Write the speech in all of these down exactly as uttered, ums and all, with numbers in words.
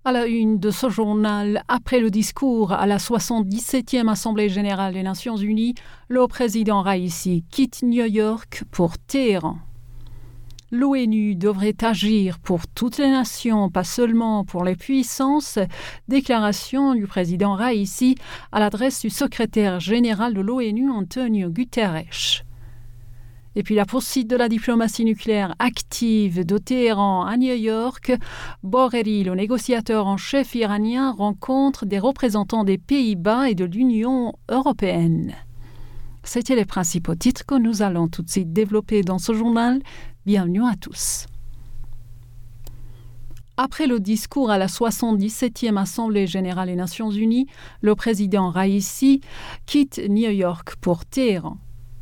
À la une de ce journal, après le discours à la soixante-dix-septième Assemblée générale des Nations unies, le président Raïssi quitte New York pour Téhéran. L'ONU devrait agir pour toutes les nations, pas seulement pour les puissances. Déclaration du président Raïssi à l'adresse du secrétaire général de l'ONU, Antonio Guterres. Et puis la poursuite de la diplomatie nucléaire active de Téhéran à New York. Borrell, le négociateur en chef iranien, rencontre des représentants des Pays-Bas et de l'Union européenne. C'étaient les principaux titres que nous allons tout de suite développer dans ce journal. Bienvenue à tous. Après le discours à la soixante-dix-septième Assemblée générale des Nations unies, le président Raïssi quitte New York pour Téhéran.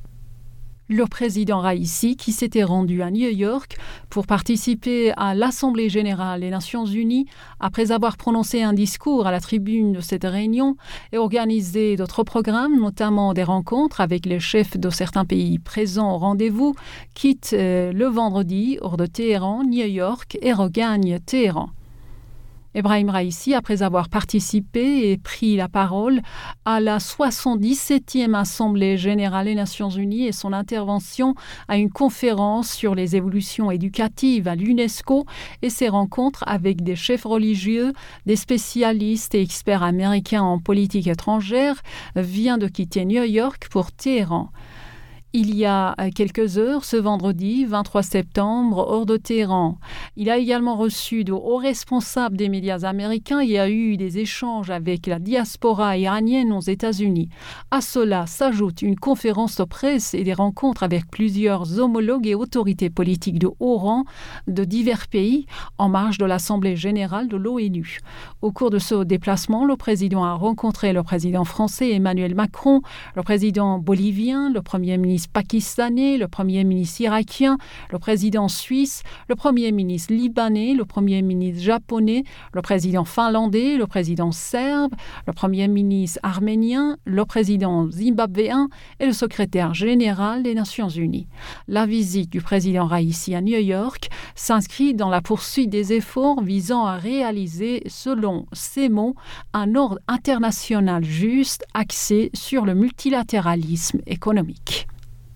Le président Raïssi, qui s'était rendu à New York pour participer à l'Assemblée générale des Nations unies, après avoir prononcé un discours à la tribune de cette réunion et organisé d'autres programmes, notamment des rencontres avec les chefs de certains pays présents au rendez-vous, quitte euh, le vendredi hors de Téhéran, New York et regagne Téhéran. Ebrahim Raïssi, après avoir participé et pris la parole à la soixante-dix-septième Assemblée générale des Nations unies et son intervention à une conférence sur les évolutions éducatives à l'UNESCO et ses rencontres avec des chefs religieux, des spécialistes et experts américains en politique étrangère, vient de quitter New York pour Téhéran. Il y a quelques heures, ce vendredi vingt-trois septembre, hors de Téhéran. Il a également reçu de hauts responsables des médias américains et a eu des échanges avec la diaspora iranienne aux États-Unis. À cela s'ajoute une conférence de presse et des rencontres avec plusieurs homologues et autorités politiques de haut rang de divers pays en marge de l'Assemblée générale de l'ONU. Au cours de ce déplacement, le président a rencontré le président français Emmanuel Macron, le président bolivien, le premier ministre pakistanais, le premier ministre irakien, le président suisse, le premier ministre libanais, le premier ministre japonais, le président finlandais, le président serbe, le premier ministre arménien, le président zimbabwéen et le secrétaire général des Nations unies. La visite du président Raïssi à New York s'inscrit dans la poursuite des efforts visant à réaliser, selon ses mots, un ordre international juste axé sur le multilatéralisme économique.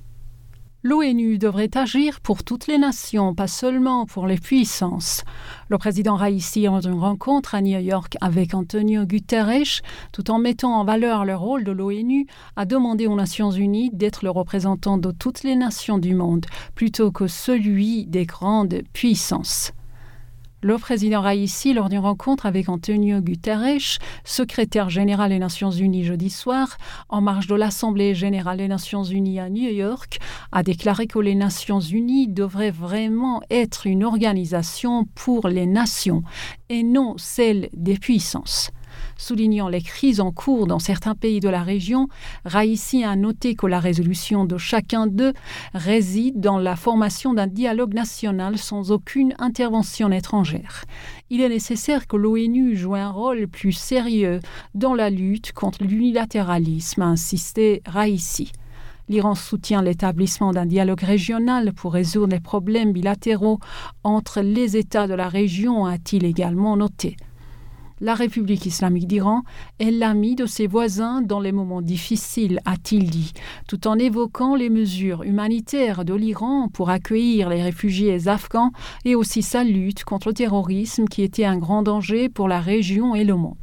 L'ONU devrait agir pour toutes les nations, pas seulement pour les puissances. Le président Raïssi, en une rencontre à New York avec Antonio Guterres, tout en mettant en valeur le rôle de l'ONU, a demandé aux Nations unies d'être le représentant de toutes les nations du monde, plutôt que celui des grandes puissances. Le président Raïssi, lors d'une rencontre avec Antonio Guterres, secrétaire général des Nations unies jeudi soir, en marge de l'Assemblée générale des Nations unies à New York, a déclaré que les Nations unies devraient vraiment être une organisation pour les nations et non celle des puissances. Soulignant les crises en cours dans certains pays de la région, Raïssi a noté que la résolution de chacun d'eux réside dans la formation d'un dialogue national sans aucune intervention étrangère. Il est nécessaire que l'ONU joue un rôle plus sérieux dans la lutte contre l'unilatéralisme, a insisté Raïssi. L'Iran soutient l'établissement d'un dialogue régional pour résoudre les problèmes bilatéraux entre les États de la région, a-t-il également noté. La République islamique d'Iran est l'ami de ses voisins dans les moments difficiles, a-t-il dit, tout en évoquant les mesures humanitaires de l'Iran pour accueillir les réfugiés afghans et aussi sa lutte contre le terrorisme qui était un grand danger pour la région et le monde.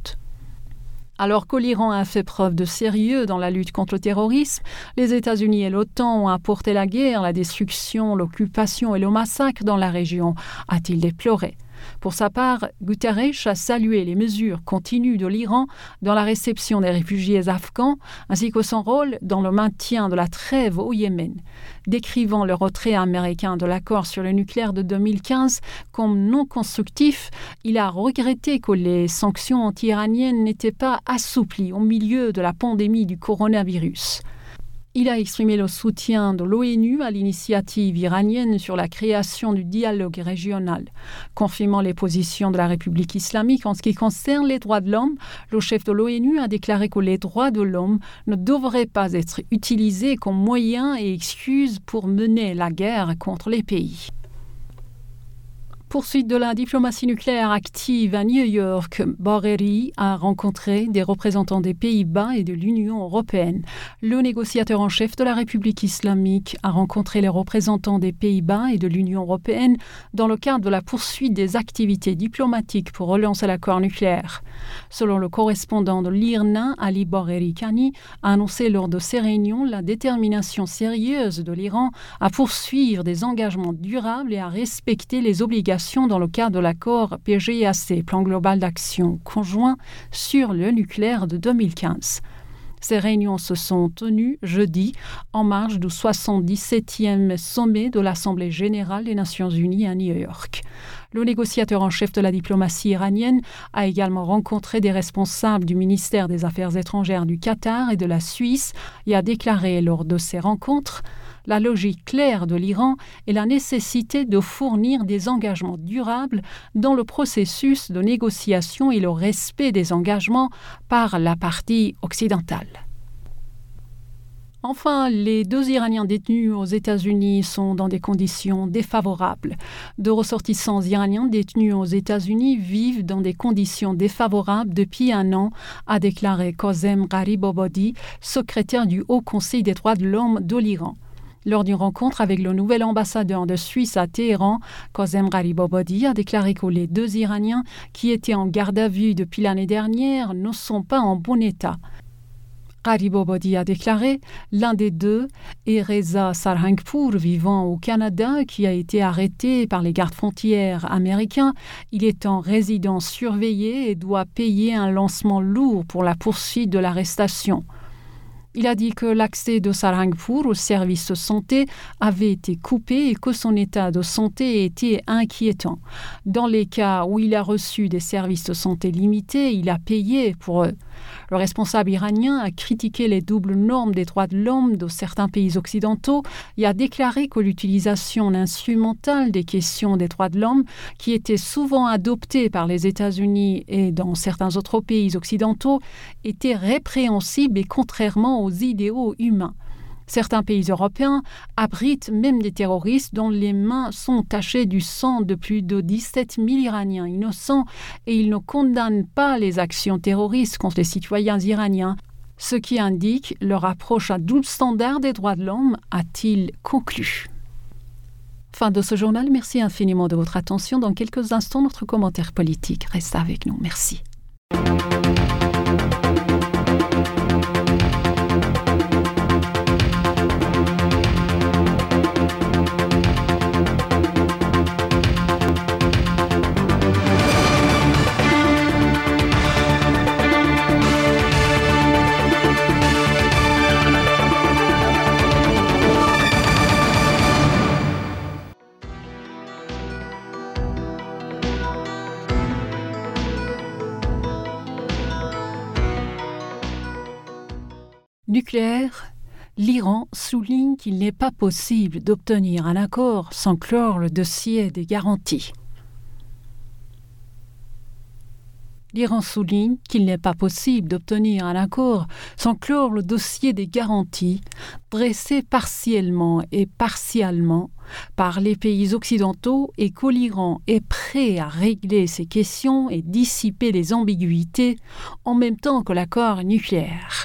Alors que l'Iran a fait preuve de sérieux dans la lutte contre le terrorisme, les États-Unis et l'OTAN ont apporté la guerre, la destruction, l'occupation et le massacre dans la région, a-t-il déploré. Pour sa part, Guterres a salué les mesures continues de l'Iran dans la réception des réfugiés afghans ainsi que son rôle dans le maintien de la trêve au Yémen. Décrivant le retrait américain de l'accord sur le nucléaire de deux mille quinze comme non constructif, il a regretté que les sanctions anti-iraniennes n'étaient pas assouplies au milieu de la pandémie du coronavirus. Il a exprimé le soutien de l'ONU à l'initiative iranienne sur la création du dialogue régional. Confirmant les positions de la République islamique en ce qui concerne les droits de l'homme, le chef de l'ONU a déclaré que les droits de l'homme ne devraient pas être utilisés comme moyen et excuse pour mener la guerre contre les pays. Poursuite de la diplomatie nucléaire active à New York, Borély a rencontré des représentants des Pays-Bas et de l'Union européenne. Le négociateur en chef de la République islamique a rencontré les représentants des Pays-Bas et de l'Union européenne dans le cadre de la poursuite des activités diplomatiques pour relancer l'accord nucléaire. Selon le correspondant de l'I R N A, Ali Borély Kani, a annoncé lors de ces réunions la détermination sérieuse de l'Iran à poursuivre des engagements durables et à respecter les obligations dans le cadre de l'accord P G A C, Plan global d'action conjoint sur le nucléaire de deux mille quinze. Ces réunions se sont tenues jeudi en marge du soixante-dix-septième sommet de l'Assemblée générale des Nations unies à New York. Le négociateur en chef de la diplomatie iranienne a également rencontré des responsables du ministère des Affaires étrangères du Qatar et de la Suisse et a déclaré lors de ces rencontres la logique claire de l'Iran est la nécessité de fournir des engagements durables dans le processus de négociation et le respect des engagements par la partie occidentale. Enfin, les deux Iraniens détenus aux États-Unis sont dans des conditions défavorables. Deux ressortissants iraniens détenus aux États-Unis vivent dans des conditions défavorables depuis un an, a déclaré Kazem Gharibabadi, secrétaire du Haut Conseil des droits de l'homme de l'Iran. Lors d'une rencontre avec le nouvel ambassadeur de Suisse à Téhéran, Kazem Gharibabadi a déclaré que les deux Iraniens qui étaient en garde à vue depuis l'année dernière ne sont pas en bon état. Gharibabadi a déclaré « L'un des deux est Reza Sarhangpour, vivant au Canada, qui a été arrêté par les gardes-frontières américains. Il est en résidence surveillée et doit payer un lancement lourd pour la poursuite de l'arrestation. » Il a dit que l'accès de Sarhangpour aux services de santé avait été coupé et que son état de santé était inquiétant. Dans les cas où il a reçu des services de santé limités, il a payé pour eux. Le responsable iranien a critiqué les doubles normes des droits de l'homme de certains pays occidentaux et a déclaré que l'utilisation instrumentale des questions des droits de l'homme, qui étaient souvent adoptées par les États-Unis et dans certains autres pays occidentaux, était répréhensible et contrairement aux idéaux humains. Certains pays européens abritent même des terroristes dont les mains sont tachées du sang de plus de dix-sept mille Iraniens innocents et ils ne condamnent pas les actions terroristes contre les citoyens iraniens, ce qui indique leur approche à double standard des droits de l'homme, a-t-il conclu. Fin de ce journal, merci infiniment de votre attention. Dans quelques instants, notre commentaire politique. Restez avec nous. Merci. Nucléaire, l'Iran souligne qu'il n'est pas possible d'obtenir un accord sans clore le dossier des garanties. L'Iran souligne qu'il n'est pas possible d'obtenir un accord sans clore le dossier des garanties, dressé partiellement et partiellement par les pays occidentaux et que l'Iran est prêt à régler ces questions et dissiper les ambiguïtés en même temps que l'accord nucléaire.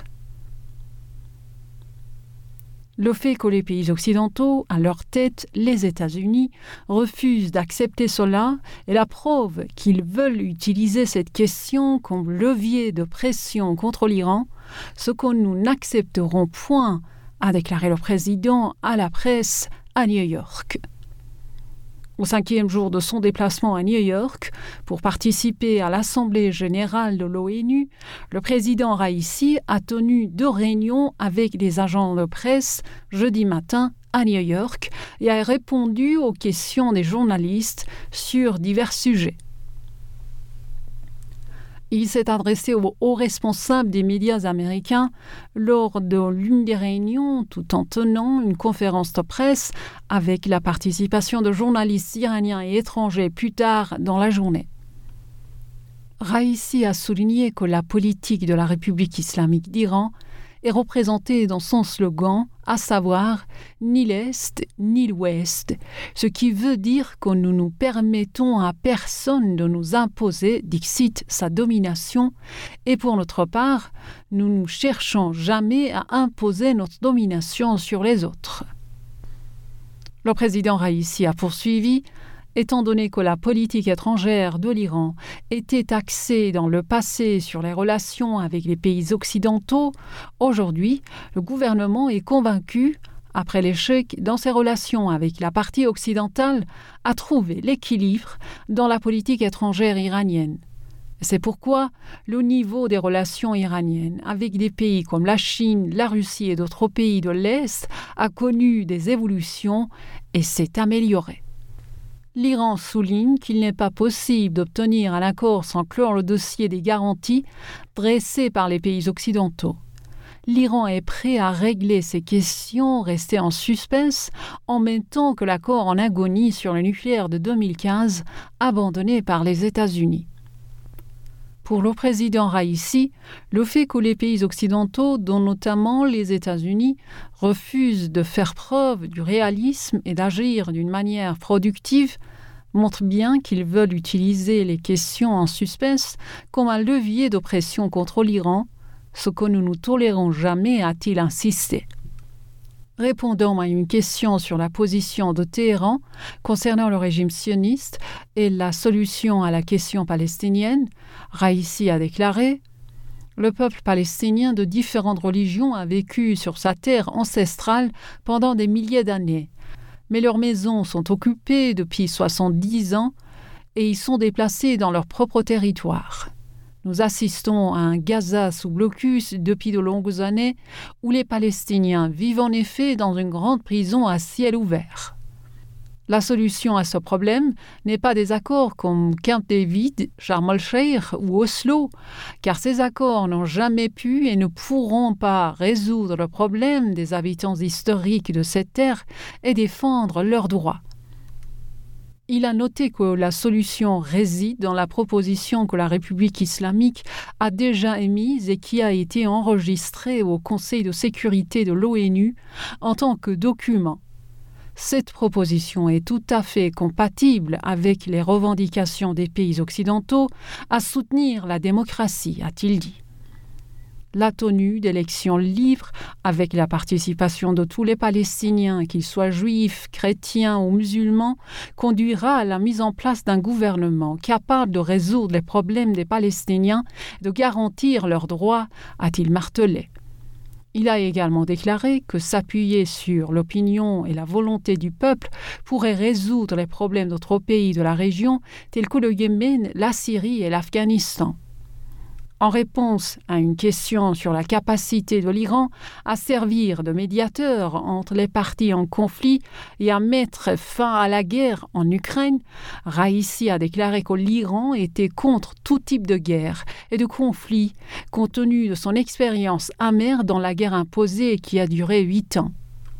Le fait que les pays occidentaux, à leur tête les États-Unis, refusent d'accepter cela est la preuve qu'ils veulent utiliser cette question comme levier de pression contre l'Iran, ce que nous n'accepterons point, a déclaré le président à la presse à New York. Au cinquième jour de son déplacement à New York pour participer à l'Assemblée générale de l'ONU, le président Raïssi a tenu deux réunions avec des agents de presse jeudi matin à New York et a répondu aux questions des journalistes sur divers sujets. Il s'est adressé aux hauts responsables des médias américains lors de l'une des réunions, tout en tenant une conférence de presse avec la participation de journalistes iraniens et étrangers plus tard dans la journée. Raïssi a souligné que la politique de la République islamique d'Iran est représenté dans son slogan, à savoir « ni l'Est ni l'Ouest », ce qui veut dire que nous ne permettons à personne de nous imposer, dixit, sa domination, et pour notre part, nous ne cherchons jamais à imposer notre domination sur les autres. Le président Raïssi a poursuivi: étant donné que la politique étrangère de l'Iran était axée dans le passé sur les relations avec les pays occidentaux, aujourd'hui, le gouvernement est convaincu, après l'échec dans ses relations avec la partie occidentale, à trouver l'équilibre dans la politique étrangère iranienne. C'est pourquoi le niveau des relations iraniennes avec des pays comme la Chine, la Russie et d'autres pays de l'Est a connu des évolutions et s'est amélioré. L'Iran souligne qu'il n'est pas possible d'obtenir un accord sans clore le dossier des garanties dressées par les pays occidentaux. L'Iran est prêt à régler ces questions restées en suspens en même temps que l'accord en agonie sur le nucléaire de deux mille quinze abandonné par les États-Unis. Pour le président Raïssi, le fait que les pays occidentaux, dont notamment les États-Unis, refusent de faire preuve du réalisme et d'agir d'une manière productive montre bien qu'ils veulent utiliser les questions en suspens comme un levier d'oppression contre l'Iran, ce que nous ne tolérons jamais, a-t-il insisté. Répondant à une question sur la position de Téhéran concernant le régime sioniste et la solution à la question palestinienne, Raïssi a déclaré « Le peuple palestinien de différentes religions a vécu sur sa terre ancestrale pendant des milliers d'années, mais leurs maisons sont occupées depuis soixante-dix ans et ils sont déplacés dans leur propre territoire. Nous assistons à un Gaza sous blocus depuis de longues années où les Palestiniens vivent en effet dans une grande prison à ciel ouvert. La solution à ce problème n'est pas des accords comme Camp David, Sharm el-Sheikh ou Oslo, car ces accords n'ont jamais pu et ne pourront pas résoudre le problème des habitants historiques de cette terre et défendre leurs droits. Il a noté que la solution réside dans la proposition que la République islamique a déjà émise et qui a été enregistrée au Conseil de sécurité de l'ONU en tant que document. Cette proposition est tout à fait compatible avec les revendications des pays occidentaux à soutenir la démocratie, a-t-il dit. La tenue d'élections libres, avec la participation de tous les Palestiniens, qu'ils soient juifs, chrétiens ou musulmans, conduira à la mise en place d'un gouvernement capable de résoudre les problèmes des Palestiniens et de garantir leurs droits, a-t-il martelé. Il a également déclaré que s'appuyer sur l'opinion et la volonté du peuple pourrait résoudre les problèmes d'autres pays de la région, tels que le Yémen, la Syrie et l'Afghanistan. En réponse à une question sur la capacité de l'Iran à servir de médiateur entre les parties en conflit et à mettre fin à la guerre en Ukraine, Raïssi a déclaré que l'Iran était contre tout type de guerre et de conflit, compte tenu de son expérience amère dans la guerre imposée qui a duré huit ans.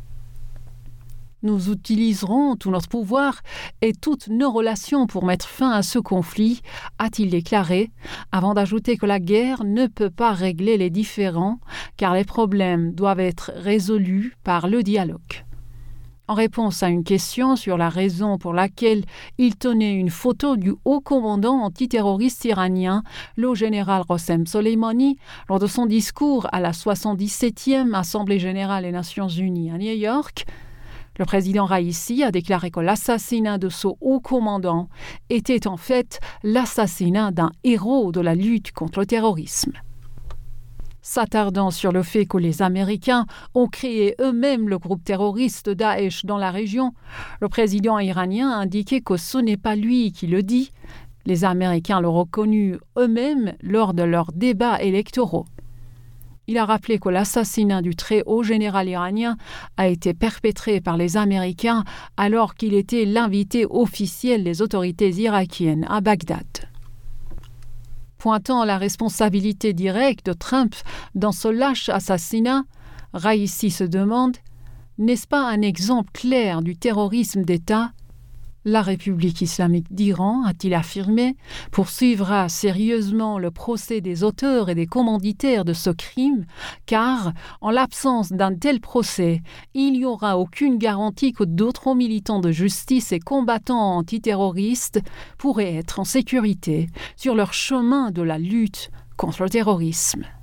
Nous utiliserons tout notre pouvoir et toutes nos relations pour mettre fin à ce conflit, a-t-il déclaré, avant d'ajouter que la guerre ne peut pas régler les différends, car les problèmes doivent être résolus par le dialogue. En réponse à une question sur la raison pour laquelle il tenait une photo du haut commandant antiterroriste iranien, le général Rossem Soleimani, lors de son discours à la soixante-dix-septième Assemblée générale des Nations unies à New York, le président Raïssi a déclaré que l'assassinat de ce haut commandant était en fait l'assassinat d'un héros de la lutte contre le terrorisme. S'attardant sur le fait que les Américains ont créé eux-mêmes le groupe terroriste Daesh dans la région, le président iranien a indiqué que ce n'est pas lui qui le dit. Les Américains l'ont reconnu eux-mêmes lors de leurs débats électoraux. Il a rappelé que l'assassinat du très haut général iranien a été perpétré par les Américains alors qu'il était l'invité officiel des autorités irakiennes à Bagdad. Pointant la responsabilité directe de Trump dans ce lâche assassinat, Raïssi se demande « N'est-ce pas un exemple clair du terrorisme d'État ? La République islamique d'Iran, a-t-il affirmé, poursuivra sérieusement le procès des auteurs et des commanditaires de ce crime, car, en l'absence d'un tel procès, il n'y aura aucune garantie que d'autres militants de justice et combattants antiterroristes pourraient être en sécurité sur leur chemin de la lutte contre le terrorisme.